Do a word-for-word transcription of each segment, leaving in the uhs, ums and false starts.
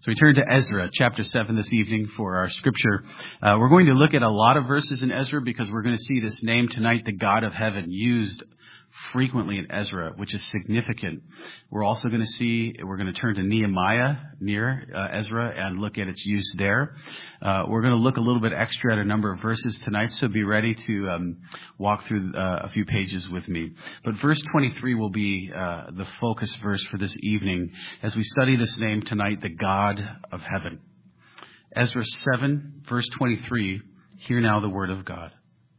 So we turn to Ezra, chapter seven this evening for our scripture. Uh, we're going to look at a lot of verses in Ezra because we're going to see this name tonight, the God of Heaven, used frequently in Ezra, which is significant. We're also going to see, we're going to turn to Nehemiah near uh, Ezra and look at its use there. Uh, we're going to look a little bit extra at a number of verses tonight, so be ready to um, walk through uh, a few pages with me. But verse twenty-three will be uh, the focus verse for this evening as we study this name tonight, the God of Heaven. Ezra seven, verse twenty-three, hear now the word of God.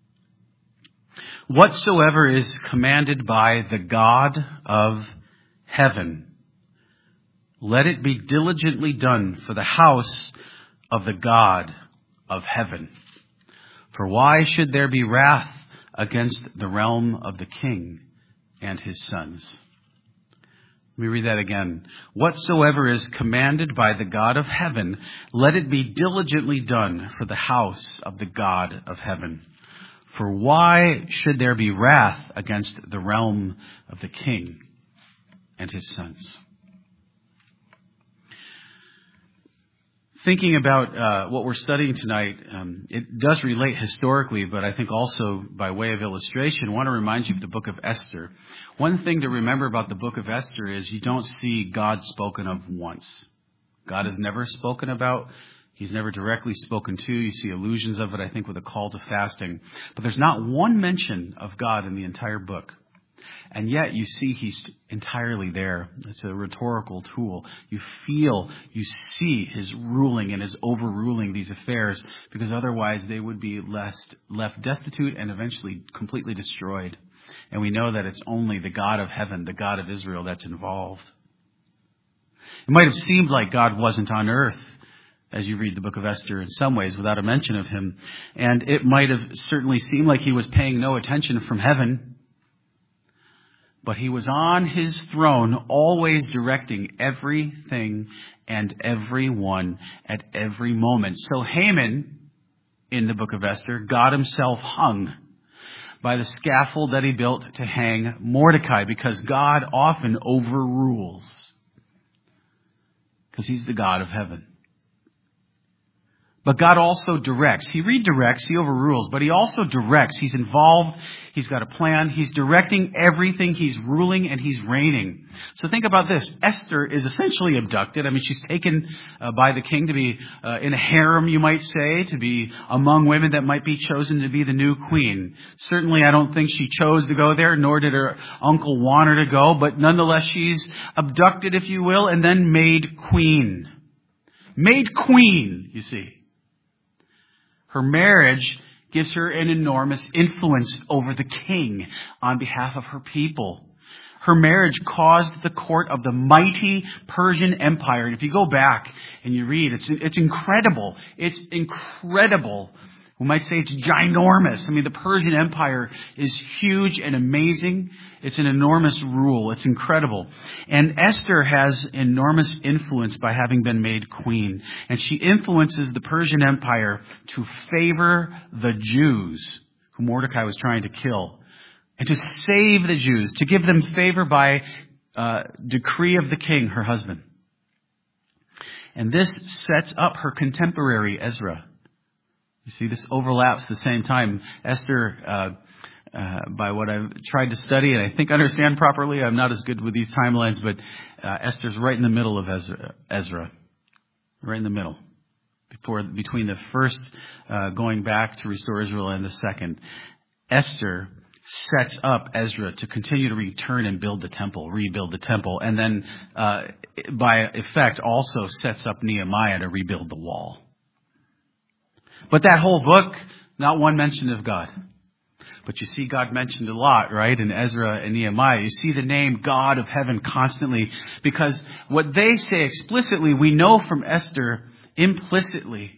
Whatsoever is commanded by the God of heaven, let it be diligently done for the house of the God of heaven. For why should there be wrath against the realm of the king and his sons? Let me read that again. Whatsoever is commanded by the God of heaven, let it be diligently done for the house of the God of heaven. For why should there be wrath against the realm of the king and his sons? Thinking about uh, what we're studying tonight, um, it does relate historically, but I think also by way of illustration, I want to remind you of the book of Esther. One thing to remember about the book of Esther is you don't see God spoken of once. God is never spoken about. He's never directly spoken to. You see allusions of it, I think, with a call to fasting. But there's not one mention of God in the entire book. And yet you see he's entirely there. It's a rhetorical tool. You feel, you see his ruling and his overruling these affairs, because otherwise they would be left, left destitute and eventually completely destroyed. And we know that it's only the God of heaven, the God of Israel, that's involved. It might have seemed like God wasn't on earth as you read the book of Esther in some ways without a mention of him. And it might have certainly seemed like he was paying no attention from heaven. But he was on his throne, always directing everything and everyone at every moment. So Haman, in the book of Esther, God himself hung by the scaffold that he built to hang Mordecai, because God often overrules, because he's the God of heaven. But God also directs. He redirects, he overrules, but he also directs. He's involved, he's got a plan, he's directing everything, he's ruling, and he's reigning. So think about this. Esther is essentially abducted. I mean, she's taken uh, by the king to be uh, in a harem, you might say, to be among women that might be chosen to be the new queen. Certainly, I don't think she chose to go there, nor did her uncle want her to go, but nonetheless, she's abducted, if you will, and then made queen. Made queen, you see. Her marriage gives her an enormous influence over the king on behalf of her people. Her marriage caused the court of the mighty Persian Empire. And if you go back and you read, it's, it's incredible. It's incredible. We might say it's ginormous. I mean, the Persian Empire is huge and amazing. It's an enormous rule. It's incredible. And Esther has enormous influence by having been made queen. And she influences the Persian Empire to favor the Jews, who Mordecai was trying to kill, and to save the Jews, to give them favor by uh, decree of the king, her husband. And this sets up her contemporary, Ezra. You see, this overlaps the same time. Esther, uh, uh, by what I've tried to study and I think understand properly, I'm not as good with these timelines, but uh, Esther's right in the middle of Ezra, Ezra. Right in the middle. Before, between the first uh, going back to restore Israel and the second. Esther sets up Ezra to continue to return and build the temple, rebuild the temple, and then uh, by effect also sets up Nehemiah to rebuild the wall. But that whole book, not one mention of God. But you see God mentioned a lot, right? In Ezra and Nehemiah. You see the name God of heaven constantly. Because what they say explicitly, we know from Esther implicitly.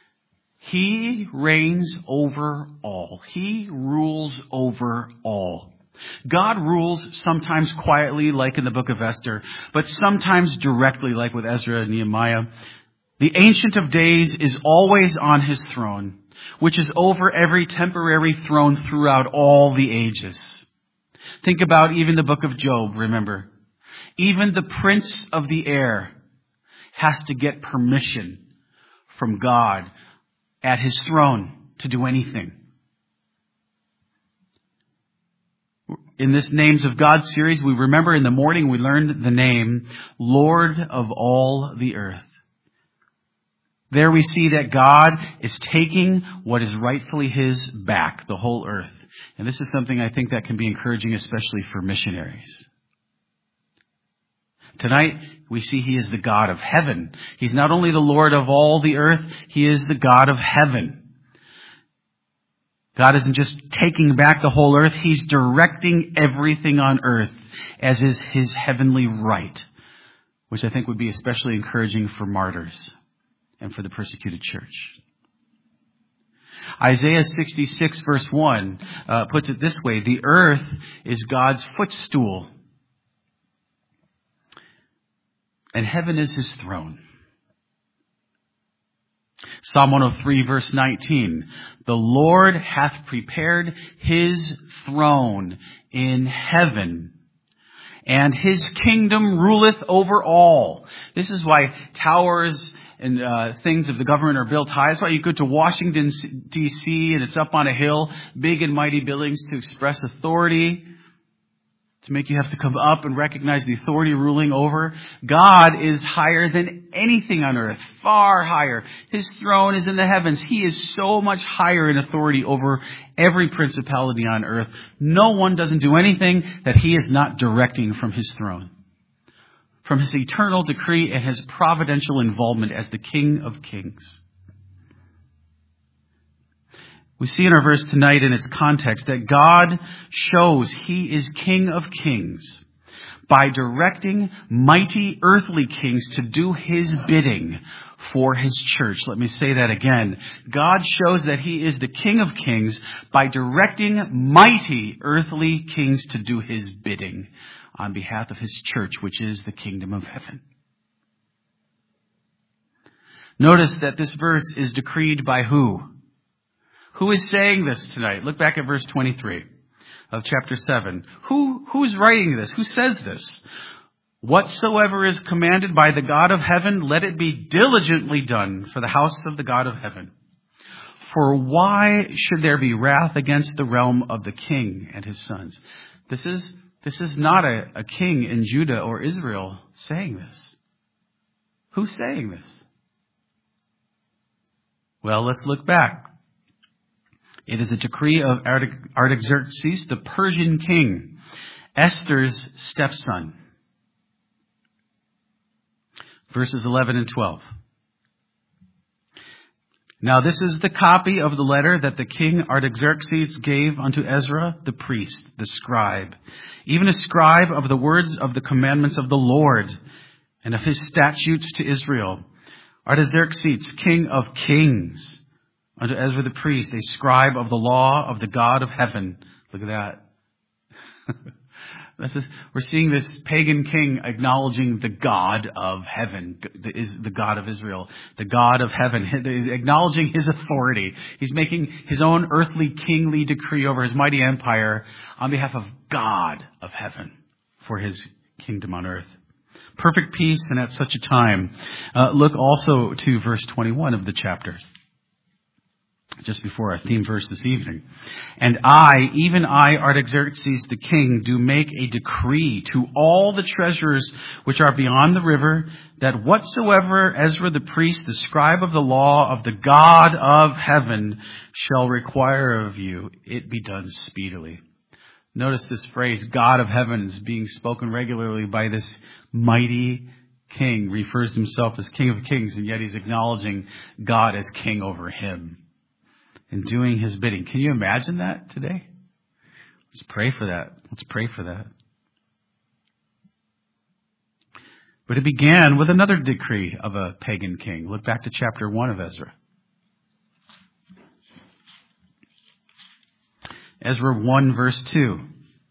He reigns over all. He rules over all. God rules sometimes quietly, like in the book of Esther, but sometimes directly, like with Ezra and Nehemiah. The Ancient of Days is always on his throne, which is over every temporary throne throughout all the ages. Think about even the book of Job, remember. Even the prince of the air has to get permission from God at his throne to do anything. In this Names of God series, we remember in the morning we learned the name Lord of all the earth. There we see that God is taking what is rightfully his back, the whole earth. And this is something I think that can be encouraging, especially for missionaries. Tonight, we see he is the God of heaven. He's not only the Lord of all the earth, he is the God of heaven. God isn't just taking back the whole earth, he's directing everything on earth, as is his heavenly right, which I think would be especially encouraging for martyrs and for the persecuted church. Isaiah sixty-six verse one uh, puts it this way: the earth is God's footstool, and heaven is his throne. Psalm one oh three verse nineteen, the Lord hath prepared his throne in heaven, and his kingdom ruleth over all. This is why towers and uh, things of the government are built high. That's why you go to Washington, D C, and it's up on a hill, big and mighty buildings to express authority, to make you have to come up and recognize the authority ruling over. God is higher than anything on earth, far higher. His throne is in the heavens. He is so much higher in authority over every principality on earth. No one doesn't do anything that he is not directing from his throne, from his eternal decree and his providential involvement as the King of Kings. We see in our verse tonight in its context that God shows he is King of Kings by directing mighty earthly kings to do his bidding for his church. Let me say that again. God shows that he is the King of Kings by directing mighty earthly kings to do his bidding on behalf of his church, which is the kingdom of heaven. Notice that this verse is decreed by who? Who is saying this tonight? Look back at verse twenty-three of chapter seven. Who, who's writing this? Who says this? Whatsoever is commanded by the God of heaven, let it be diligently done for the house of the God of heaven. For why should there be wrath against the realm of the king and his sons? This is, this is not a, a king in Judah or Israel saying this. Who's saying this? Well, let's look back. It is a decree of Artaxerxes, the Persian king, Esther's stepson. Verses eleven and twelve. Now this is the copy of the letter that the king Artaxerxes gave unto Ezra the priest, the scribe, even a scribe of the words of the commandments of the Lord and of his statutes to Israel. Artaxerxes, king of kings, unto Ezra the priest, a scribe of the law of the God of heaven. Look at that. This is, we're seeing this pagan king acknowledging the God of heaven, is the God of Israel, the God of heaven. He's acknowledging his authority. He's making his own earthly kingly decree over his mighty empire on behalf of God of heaven for his kingdom on earth. Perfect peace, and at such a time. Uh, look also to verse twenty-one of the chapter, just before our theme verse this evening. And I, even I, Artaxerxes the king, do make a decree to all the treasurers which are beyond the river, that whatsoever Ezra the priest, the scribe of the law of the God of heaven, shall require of you, it be done speedily. Notice this phrase, God of heaven, is being spoken regularly by this mighty king. Refers to himself as King of Kings, and yet he's acknowledging God as king over him and doing his bidding. Can you imagine that today? Let's pray for that. Let's pray for that. But it began with another decree of a pagan king. Look back to chapter one of Ezra. Ezra one verse two.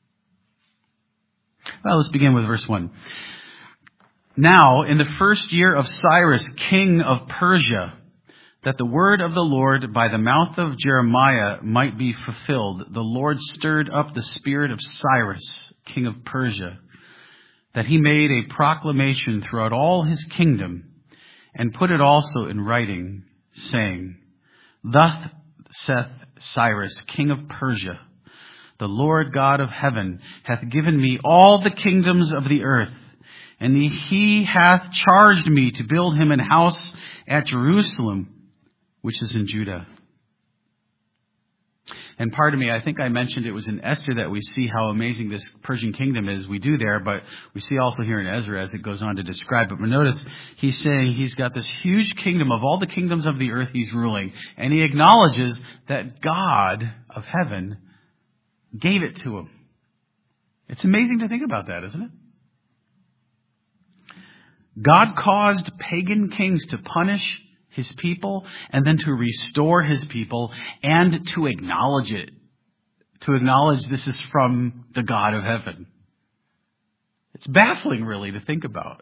Well, let's begin with verse one. Now, in the first year of Cyrus, king of Persia, that the word of the Lord by the mouth of Jeremiah might be fulfilled, the Lord stirred up the spirit of Cyrus, king of Persia, that he made a proclamation throughout all his kingdom and put it also in writing, saying, Thus saith Cyrus, king of Persia, the Lord God of heaven hath given me all the kingdoms of the earth, and he hath charged me to build him an house at Jerusalem, which is in Judah. And pardon me, I think I mentioned it was in Esther that we see how amazing this Persian kingdom is. We do there, but we see also here in Ezra as it goes on to describe it. But notice he's saying he's got this huge kingdom of all the kingdoms of the earth he's ruling. And he acknowledges that God of heaven gave it to him. It's amazing to think about that, isn't it? God caused pagan kings to punish his people and then to restore his people and to acknowledge it. To acknowledge this is from the God of heaven. It's baffling, really, to think about.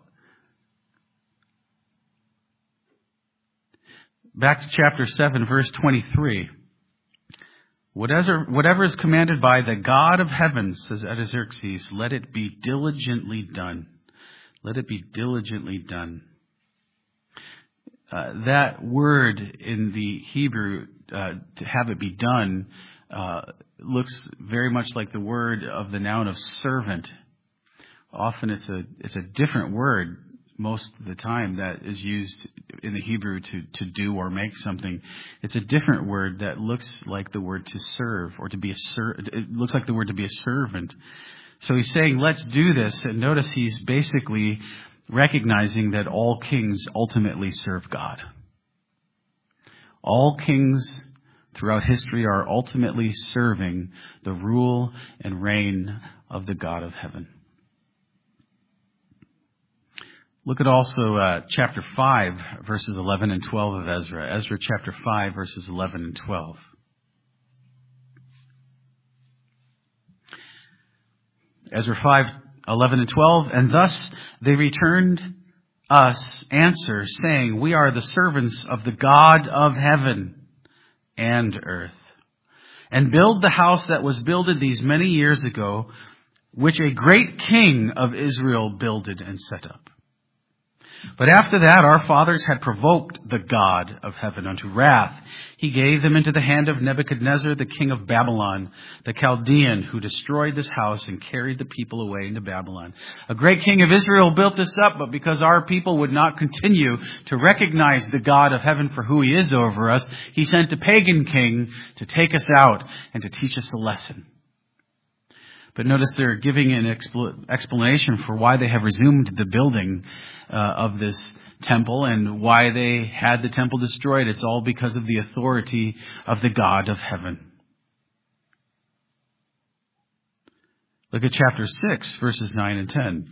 Back to chapter seven, verse twenty-three. Whatever, whatever is commanded by the God of heaven, says Artaxerxes, let it be diligently done. Let it be diligently done. Uh, that word in the Hebrew, uh, to have it be done, uh, looks very much like the word of the noun of servant. Often it's a it's a different word most of the time that is used in the Hebrew to, to do or make something. It's a different word that looks like the word to serve or to be a ser- it looks like the word to be a servant. So he's saying, let's do this. And notice he's basically recognizing that all kings ultimately serve God. All kings throughout history are ultimately serving the rule and reign of the God of heaven. Look at also uh, chapter five, verses eleven and twelve of Ezra. Ezra chapter five, verses eleven and twelve. Ezra five, eleven and twelve. And thus they returned us answer, saying, We are the servants of the God of heaven and earth, and build the house that was builded these many years ago, which a great king of Israel builded and set up. But after that, our fathers had provoked the God of heaven unto wrath. He gave them into the hand of Nebuchadnezzar, the king of Babylon, the Chaldean, who destroyed this house and carried the people away into Babylon. A great king of Israel built this up, but because our people would not continue to recognize the God of heaven for who he is over us, he sent a pagan king to take us out and to teach us a lesson. But notice they're giving an expl- explanation for why they have resumed the building uh, of this temple and why they had the temple destroyed. It's all because of the authority of the God of heaven. Look at chapter six, verses nine and ten.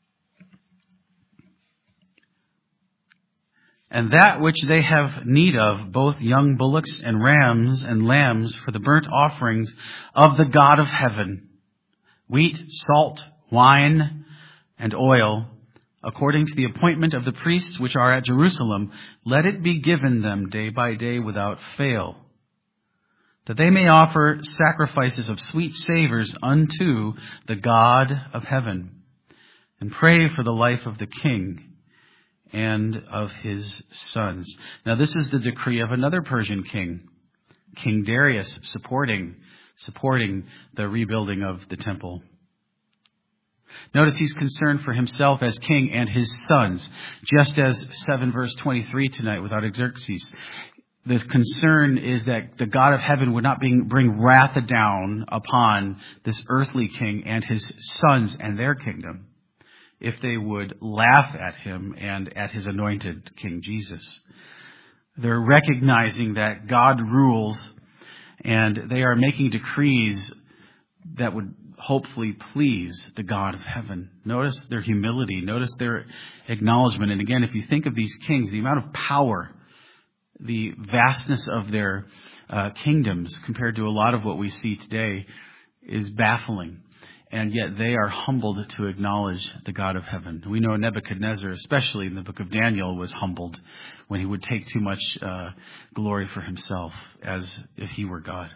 And that which they have need of, both young bullocks and rams and lambs for the burnt offerings of the God of heaven, wheat, salt, wine, and oil, according to the appointment of the priests which are at Jerusalem, let it be given them day by day without fail, that they may offer sacrifices of sweet savors unto the God of heaven, and pray for the life of the king and of his sons. Now this is the decree of another Persian king, King Darius, supporting supporting the rebuilding of the temple. Notice he's concerned for himself as king and his sons, just as seven verse twenty-three tonight with Artaxerxes. The concern is that the God of heaven would not bring, bring wrath down upon this earthly king and his sons and their kingdom if they would laugh at him and at his anointed King Jesus. They're recognizing that God rules, and they are making decrees that would hopefully please the God of heaven. Notice their humility. Notice their acknowledgement. And again, if you think of these kings, the amount of power, the vastness of their uh, kingdoms compared to a lot of what we see today is baffling. And yet they are humbled to acknowledge the God of heaven. We know Nebuchadnezzar, especially in the book of Daniel, was humbled when he would take too much uh, glory for himself as if he were God.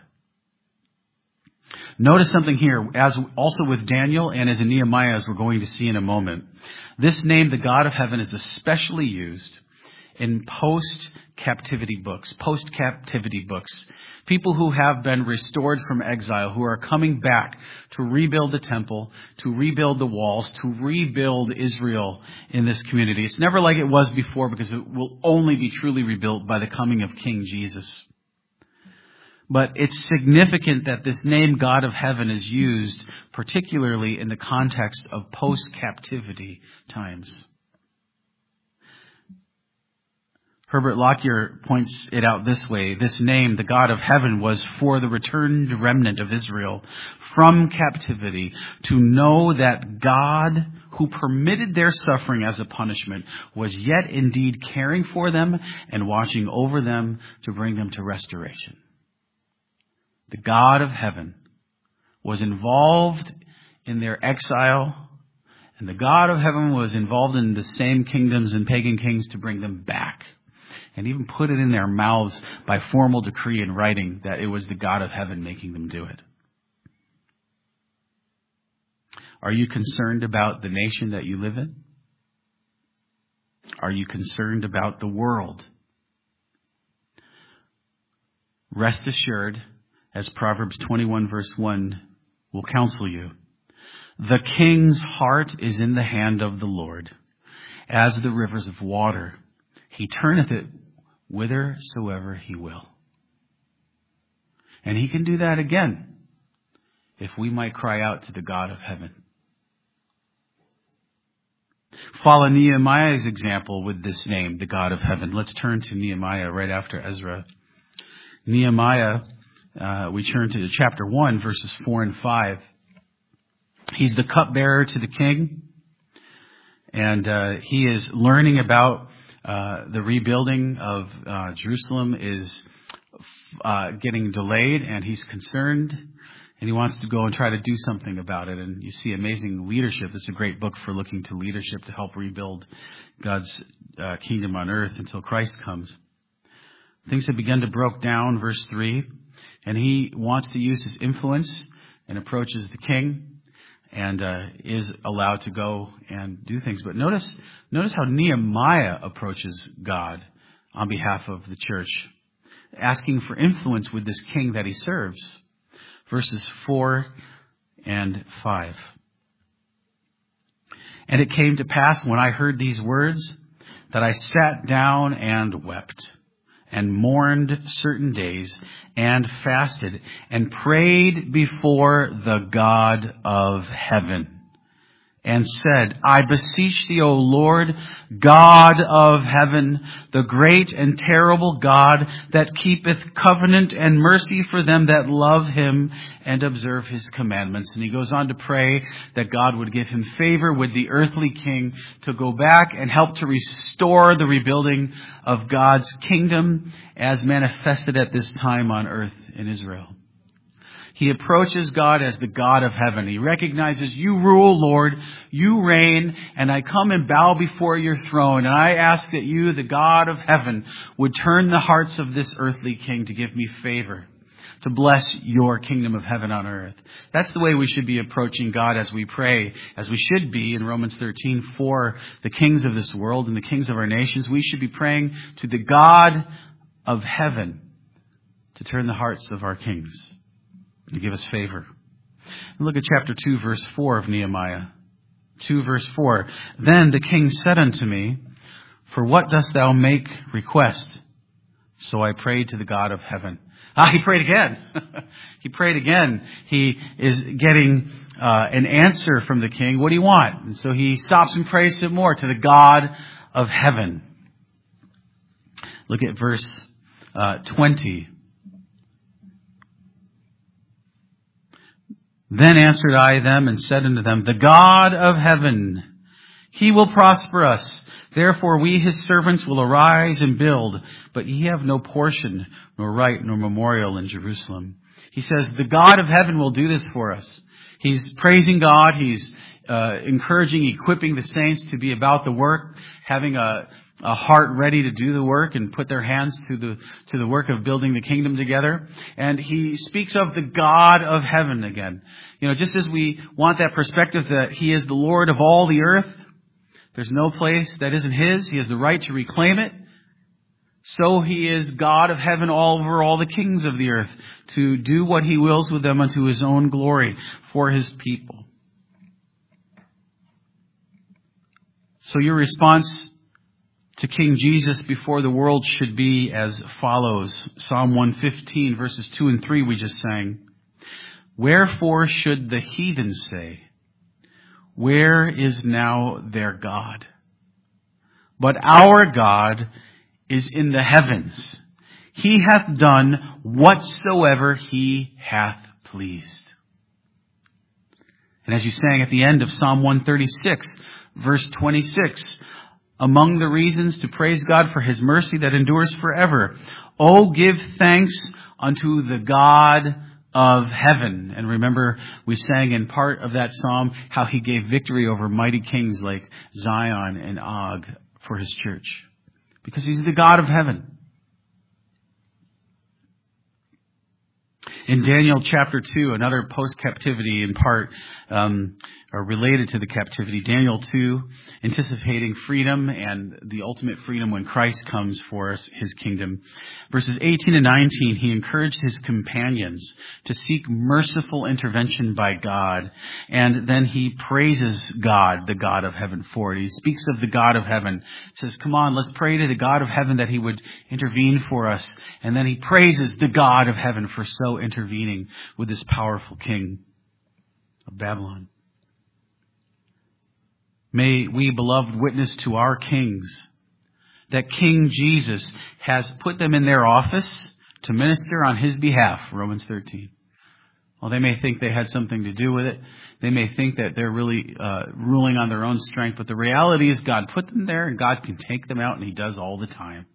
Notice something here, as also with Daniel and as in Nehemiah, as we're going to see in a moment. This name, the God of heaven, is especially used in post-captivity books, post-captivity books. People who have been restored from exile, who are coming back to rebuild the temple, to rebuild the walls, to rebuild Israel in this community. It's never like it was before, because it will only be truly rebuilt by the coming of King Jesus. But it's significant that this name God of Heaven is used particularly in the context of post-captivity times. Herbert Lockyer points it out this way. This name, the God of Heaven, was for the returned remnant of Israel from captivity to know that God, who permitted their suffering as a punishment, was yet indeed caring for them and watching over them to bring them to restoration. The God of Heaven was involved in their exile, and the God of Heaven was involved in the same kingdoms and pagan kings to bring them back. And even put it in their mouths by formal decree in writing that it was the God of Heaven making them do it. Are you concerned about the nation that you live in? Are you concerned about the world? Rest assured, as Proverbs twenty-one verse one will counsel you, the king's heart is in the hand of the Lord, as the rivers of water. He turneth it whithersoever he will. And he can do that again, if we might cry out to the God of Heaven. Follow Nehemiah's example with this name, the God of Heaven. Let's turn to Nehemiah right after Ezra. Nehemiah, uh, we turn to chapter one, verses four and five. He's the cupbearer to the king, and uh, he is learning about Uh, the rebuilding of uh, Jerusalem is uh, getting delayed, and he's concerned, and he wants to go and try to do something about it. And you see amazing leadership. It's a great book for looking to leadership to help rebuild God's uh, kingdom on earth until Christ comes. Things have begun to break down, verse three, and he wants to use his influence and approaches the king. And uh, is allowed to go and do things. But notice, notice how Nehemiah approaches God on behalf of the church, asking for influence with this king that he serves. Verses four and five. And it came to pass when I heard these words that I sat down and wept, and mourned certain days, and fasted, and prayed before the God of Heaven, and said, I beseech thee, O Lord, God of heaven, the great and terrible God that keepeth covenant and mercy for them that love him and observe his commandments. And he goes on to pray that God would give him favor with the earthly king to go back and help to restore the rebuilding of God's kingdom as manifested at this time on earth in Israel. He approaches God as the God of heaven. He recognizes, you rule, Lord, you reign, and I come and bow before your throne. And I ask that you, the God of heaven, would turn the hearts of this earthly king to give me favor, to bless your kingdom of heaven on earth. That's the way we should be approaching God as we pray, as we should be in Romans thirteen for the kings of this world and the kings of our nations. We should be praying to the God of heaven to turn the hearts of our kings, to give us favor. And look at chapter two, verse four of Nehemiah. two, verse four. Then the king said unto me, for what dost thou make request? So I prayed to the God of heaven. Ah, he prayed again. he prayed again. He is getting uh, an answer from the king. What do you want? And so he stops and prays some more to the God of heaven. Look at verse uh, twenty. Then answered I them and said unto them, the God of heaven, he will prosper us. Therefore we his servants will arise and build, but ye have no portion, nor right, nor memorial in Jerusalem. He says, the God of heaven will do this for us. He's praising God. He's uh, encouraging, equipping the saints to be about the work, having a, a heart ready to do the work and put their hands to the to the work of building the kingdom together. And he speaks of the God of heaven again. You know, just as we want that perspective that he is the Lord of all the earth, there's no place that isn't his. He has the right to reclaim it. So he is God of heaven all over all the kings of the earth, to do what he wills with them unto his own glory for his people. So your response to King Jesus before the world should be as follows. Psalm one fifteen, verses two and three we just sang. Wherefore should the heathen say, where is now their God? But our God is in the heavens. He hath done whatsoever he hath pleased. And as you sang at the end of Psalm one thirty-six, verse twenty-six, among the reasons to praise God for his mercy that endures forever. Oh, give thanks unto the God of heaven. And remember, we sang in part of that psalm how he gave victory over mighty kings like Zion and Og for his church. Because he's the God of heaven. In Daniel chapter two, another post-captivity in part, um, or related to the captivity, Daniel two, anticipating freedom and the ultimate freedom when Christ comes for us, his kingdom. Verses eighteen and nineteen, he encouraged his companions to seek merciful intervention by God. And then he praises God, the God of heaven, for it. He speaks of the God of heaven. Says, come on, let's pray to the God of heaven that he would intervene for us. And then he praises the God of heaven for so intervening with this powerful king of Babylon. May we, beloved, witness to our kings that King Jesus has put them in their office to minister on his behalf, Romans thirteen. Well, they may think they had something to do with it. They may think that they're really uh, ruling on their own strength, but the reality is God put them there and God can take them out, and he does all the time.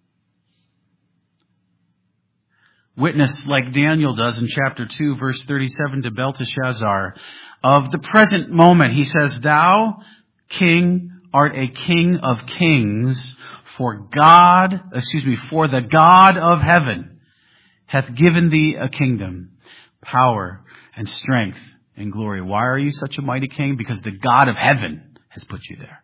Witness like Daniel does in chapter two, verse thirty-seven to Belteshazzar of the present moment. He says, thou, King, art a king of kings, for God, excuse me, for the God of heaven hath given thee a kingdom, power and strength and glory. Why are you such a mighty king? Because the God of heaven has put you there.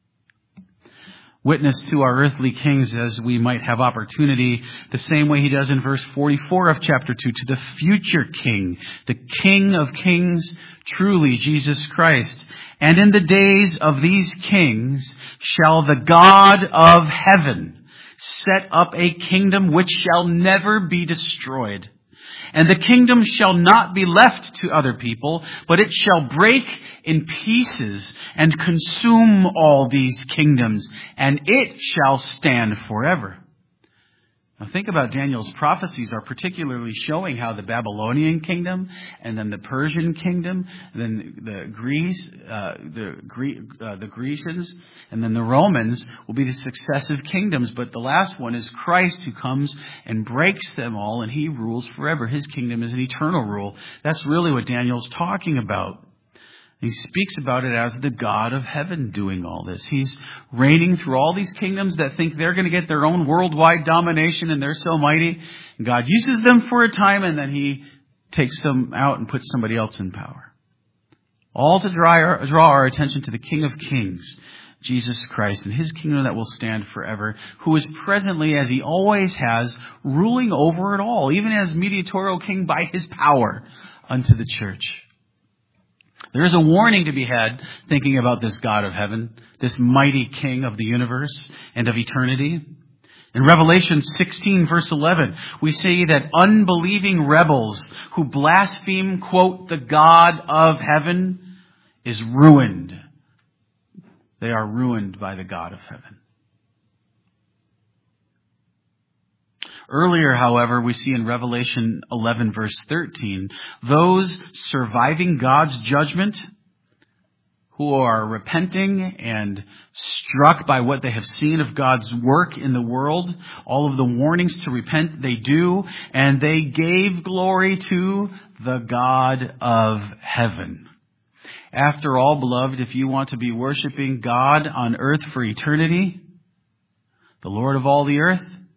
Witness to our earthly kings as we might have opportunity, the same way he does in verse forty-four of chapter two, to the future king, the King of kings, truly Jesus Christ. And in the days of these kings shall the God of heaven set up a kingdom which shall never be destroyed. And the kingdom shall not be left to other people, but it shall break in pieces and consume all these kingdoms, and it shall stand forever. Now think about Daniel's prophecies are particularly showing how the Babylonian kingdom, and then the Persian kingdom, then the Greece, uh, the Gre- uh, the Grecians, and then the Romans will be the successive kingdoms. But the last one is Christ, who comes and breaks them all, and he rules forever. His kingdom is an eternal rule. That's really what Daniel's talking about. He speaks about it as the God of heaven doing all this. He's reigning through all these kingdoms that think they're going to get their own worldwide domination and they're so mighty. And God uses them for a time, and then he takes them out and puts somebody else in power. All to draw our, draw our attention to the King of Kings, Jesus Christ, and his kingdom that will stand forever, who is presently, as he always has, ruling over it all, even as mediatorial king by his power unto the church. There is a warning to be had thinking about this God of heaven, this mighty king of the universe and of eternity. In Revelation sixteen, verse eleven, we see that unbelieving rebels who blaspheme, quote, the God of heaven is ruined. They are ruined by the God of heaven. Earlier, however, we see in Revelation eleven, verse thirteen, those surviving God's judgment, who are repenting and struck by what they have seen of God's work in the world, all of the warnings to repent they do, and they gave glory to the God of heaven. After all, beloved, if you want to be worshiping God on earth for eternity, the Lord of all the earth,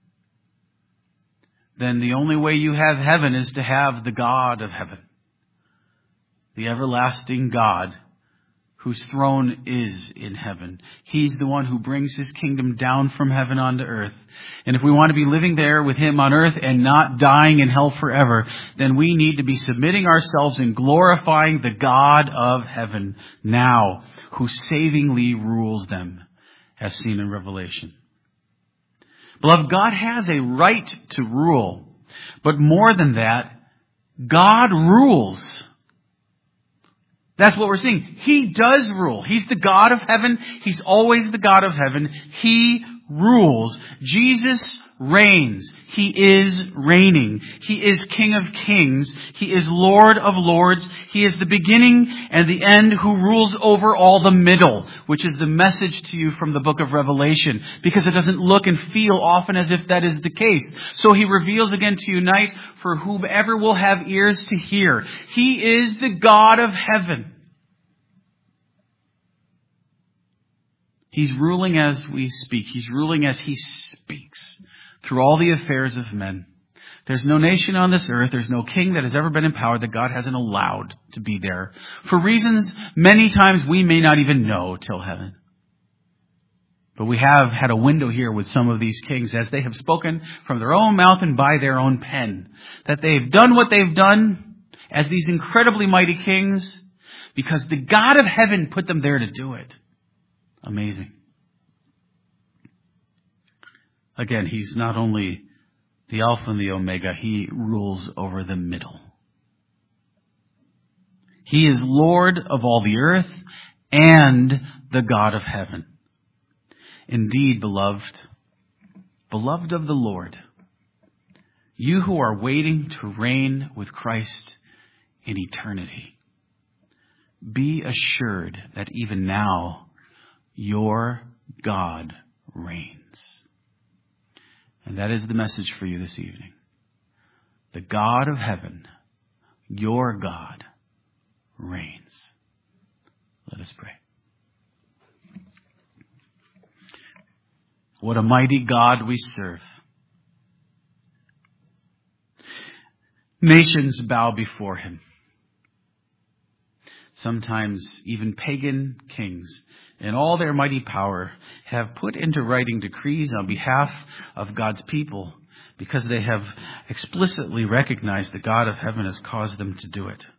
then the only way you have heaven is to have the God of heaven, the everlasting God whose throne is in heaven. He's the one who brings his kingdom down from heaven onto earth. And if we want to be living there with him on earth and not dying in hell forever, then we need to be submitting ourselves and glorifying the God of heaven now, who savingly rules them, as seen in Revelation. Beloved, God has a right to rule. But more than that, God rules. That's what we're seeing. He does rule. He's the God of heaven. He's always the God of heaven. He rules. Jesus reigns. He is reigning. He is King of kings. He is Lord of lords. He is the beginning and the end, who rules over all the middle, which is the message to you from the book of Revelation, because it doesn't look and feel often as if that is the case. So he reveals again to unite for whomever will have ears to hear. He is the God of heaven. He's ruling as we speak. He's ruling as he speaks through all the affairs of men. There's no nation on this earth, there's no king that has ever been empowered that God hasn't allowed to be there, for reasons many times we may not even know till heaven. But we have had a window here with some of these kings, as they have spoken from their own mouth and by their own pen, that they've done what they've done as these incredibly mighty kings because the God of heaven put them there to do it. Amazing. Again, he's not only the Alpha and the Omega, he rules over the middle. He is Lord of all the earth and the God of heaven. Indeed, beloved, beloved of the Lord, you who are waiting to reign with Christ in eternity, be assured that even now your God reigns. And that is the message for you this evening. The God of heaven, your God, reigns. Let us pray. What a mighty God we serve. Nations bow before him. Sometimes even pagan kings, in all their mighty power, have put into writing decrees on behalf of God's people because they have explicitly recognized the God of heaven has caused them to do it.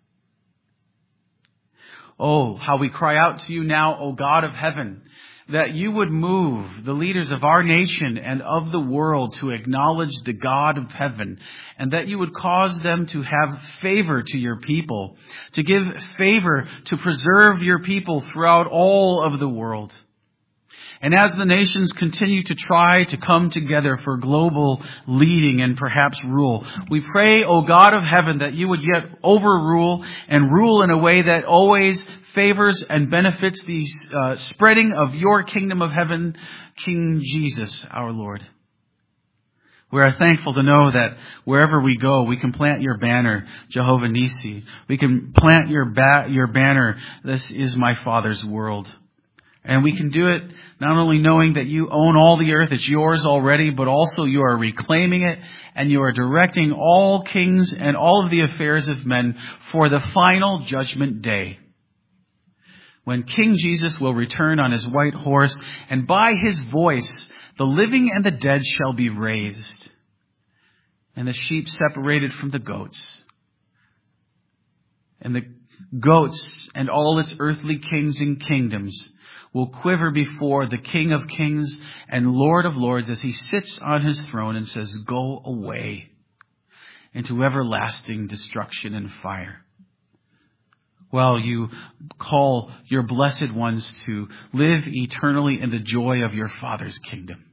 Oh, how we cry out to you now, O God of heaven, that you would move the leaders of our nation and of the world to acknowledge the God of heaven, and that you would cause them to have favor to your people, to give favor to preserve your people throughout all of the world. And as the nations continue to try to come together for global leading and perhaps rule, we pray, O God of heaven, that you would yet overrule and rule in a way that always favors and benefits the uh, spreading of your kingdom of heaven, King Jesus, our Lord. We are thankful to know that wherever we go, we can plant your banner, Jehovah Nissi. We can plant your ba- your banner, this is my Father's world. And we can do it not only knowing that you own all the earth, it's yours already, but also you are reclaiming it and you are directing all kings and all of the affairs of men for the final judgment day, when King Jesus will return on his white horse, and by his voice the living and the dead shall be raised, and the sheep separated from the goats. And the goats and all its earthly kings and kingdoms will quiver before the King of kings and Lord of lords as he sits on his throne and says, "Go away into everlasting destruction and fire." While you call your blessed ones to live eternally in the joy of your Father's kingdom.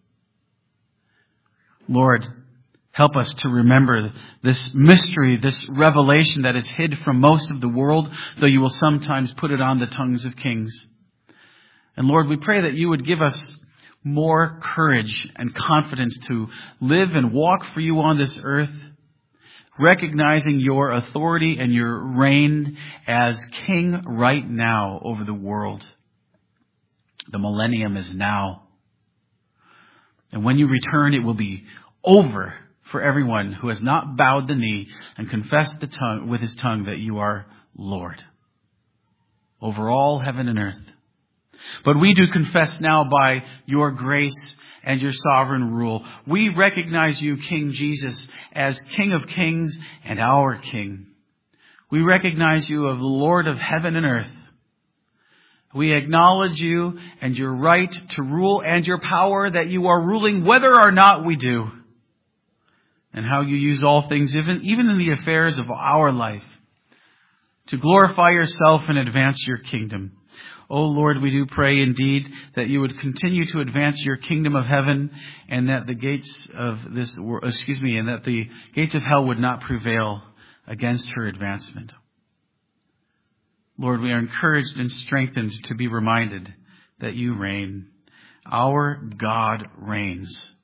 Lord, help us to remember this mystery, this revelation that is hid from most of the world, though you will sometimes put it on the tongues of kings. And Lord, we pray that you would give us more courage and confidence to live and walk for you on this earth, recognizing your authority and your reign as King right now over the world. The millennium is now. And when you return, it will be over for everyone who has not bowed the knee and confessed the tongue with his tongue that you are Lord. over all heaven and earth. But we do confess now by your grace and your sovereign rule, we recognize you, King Jesus, as King of kings and our King. We recognize you as the Lord of heaven and earth. We acknowledge you and your right to rule and your power that you are ruling whether or not we do. And how you use all things, even, even in the affairs of our life, to glorify yourself and advance your kingdom. Oh Lord, we do pray indeed that you would continue to advance your kingdom of heaven, and that the gates of this, excuse me, and that the gates of hell would not prevail against her advancement. Lord, we are encouraged and strengthened to be reminded that you reign. Our God reigns.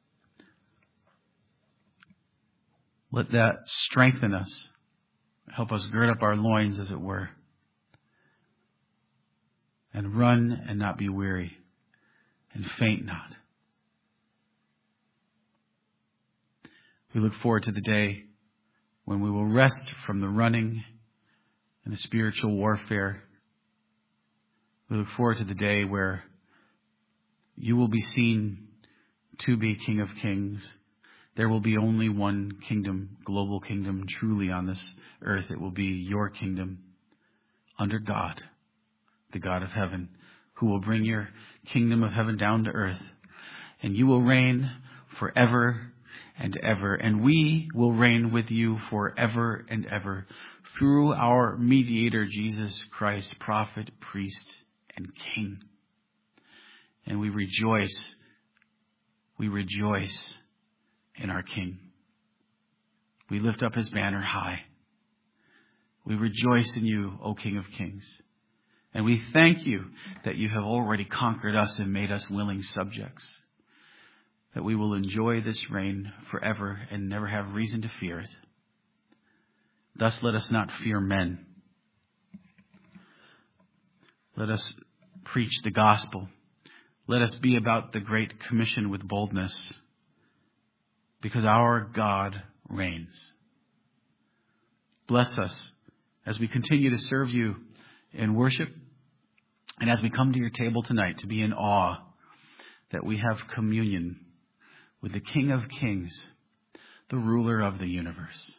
Let that strengthen us. Help us gird up our loins, as it were, and run and not be weary, and faint not. We look forward to the day when we will rest from the running and the spiritual warfare. We look forward to the day where you will be seen to be King of Kings. There will be only one kingdom, global kingdom, truly on this earth. It will be your kingdom under God, the God of heaven, who will bring your kingdom of heaven down to earth. And you will reign forever and ever. And we will reign with you forever and ever through our mediator, Jesus Christ, prophet, priest, and king. And we rejoice, we rejoice in our King. We lift up his banner high. We rejoice in you, O King of Kings. And we thank you that you have already conquered us and made us willing subjects, that we will enjoy this reign forever and never have reason to fear it. Thus let us not fear men. Let us preach the gospel. Let us be about the Great Commission with boldness, because our God reigns. Bless us as we continue to serve you in worship, and as we come to your table tonight to be in awe that we have communion with the King of Kings, the ruler of the universe.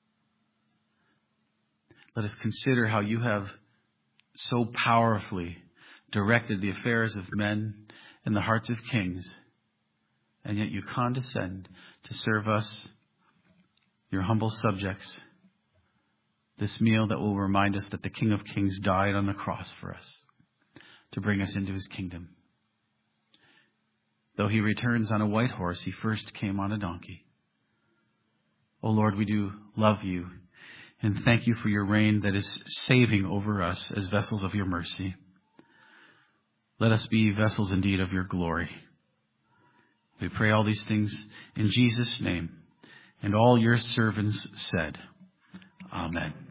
Let us consider how you have so powerfully directed the affairs of men and the hearts of kings, and yet you condescend to serve us, your humble subjects, this meal that will remind us that the King of Kings died on the cross for us to bring us into his kingdom. Though he returns on a white horse, he first came on a donkey. Oh Lord, we do love you and thank you for your reign that is saving over us as vessels of your mercy. Let us be vessels indeed of your glory. We pray all these things in Jesus' name. And all your servants said, Amen.